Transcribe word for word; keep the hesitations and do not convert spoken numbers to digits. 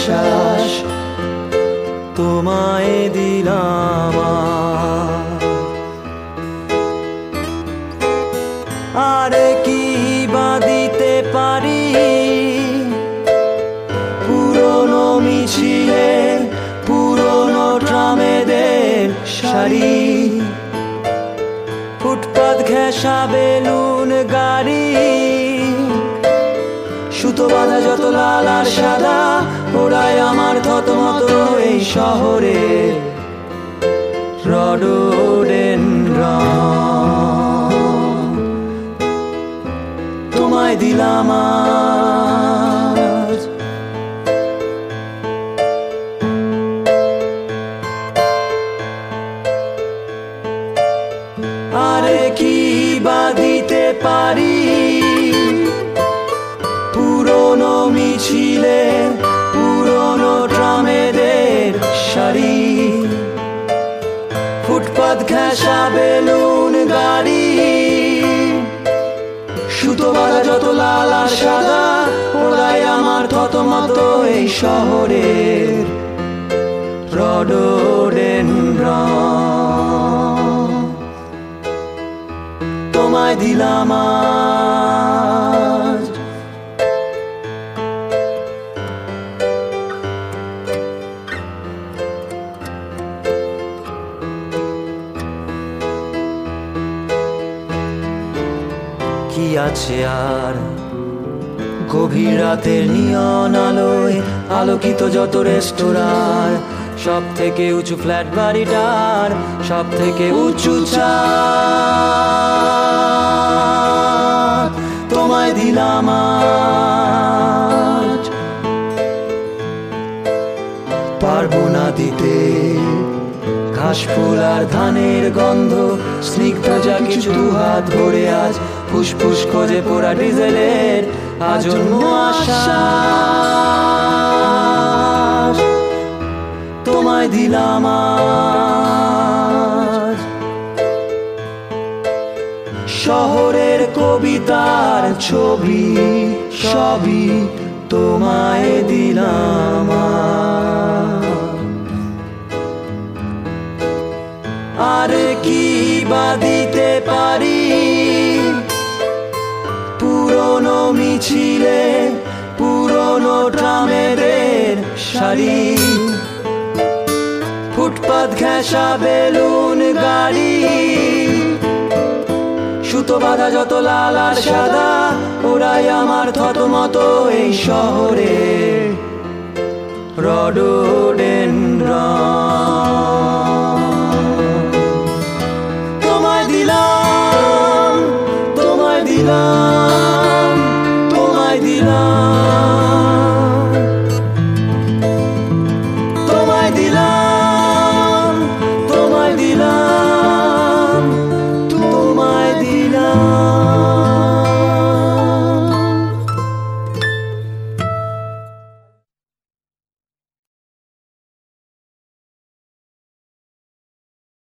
নিঃশ্বাস তোমায় দিলাম। আরে কি বা দিতে পারি পুরনো মিছিলে, পুরনো ট্রামেদের সারি, ফুটপাত ঘেঁষা বেলুন গাড়ি, সুতো বাঁধা যত লাল আর সাদা, ওরাই আমার থতমত এই শহরে রডোডেনড্রন। তোমায় দিলাম আজ। আরে কি বা দিতে পারি পুরনো মিছিলে, পুরনো ট্রামেদের সারি, ফুটপাত ঘেঁষা বেলুন গাড়ি, সুতো বাঁধা যত লাল আর সাদা, ওরাই আমার থতমত এই শহরের রডোডেনড্রন। তোমায় দিলাম আজ। কি আছে আর গভীর রাতের নিয়ন আলোয় আলোকিত যত রেস্তোরাঁ, সব থেকে উঁচু ফ্ল্যাট বাড়িটার সব থেকে উঁচু ছাদ তোমায় দিলাম আজ। পারবো না দিতে ঘাস ফুল আর ধানের গন্ধ, স্নিগ্ধ যা কিছু হাত ভরে আজ ফুসফুস খোঁজে পোড়া ডিজেলের আজন্ম আশ্বাস। তোমায় দিলাম আজ। শহরের কবিতার ছবি সবই তোমায় দিলাম আজ। আরে কি বা দিতে পারি পুরনো মিছিলে, পুরনো ট্রামেদের সারি, ফুটপাত ঘেঁষা বেলুন গাড়ি, সুতো বাঁধা যত লাল আর সাদা, ওরাই আমার থতমত এই শহরে রডোডেনড্রন। তোমায় দিলাম, তোমায় দিলাম।